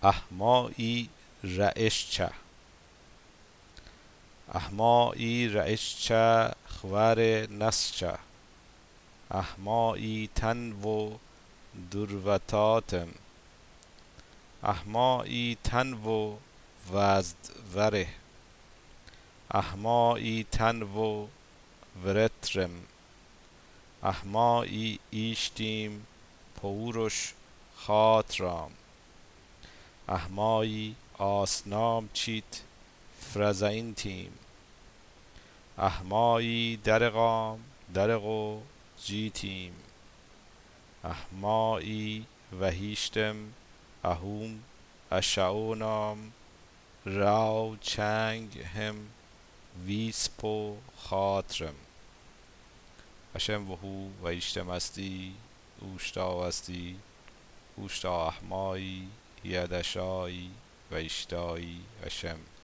أحمائي رئيسچه أحمائي رئيسچه خوار نسچه أحمائي تنو دروتاتم أحمائي تنو وزد وره أحمائي تنو ورترم أحمائي إيشتيم پوروش خاطرام أحمائي آسنام چیت فرزاینتیم أحمائي درقام درقو جیتیم أحمائي وهیشتم اهوم اشعونام راو چنگ هم ویسپو خاطرم اشم وهو وهیشتم استی اوشتا استی اوشتا أحمائي يدشاي ويشتاي اشم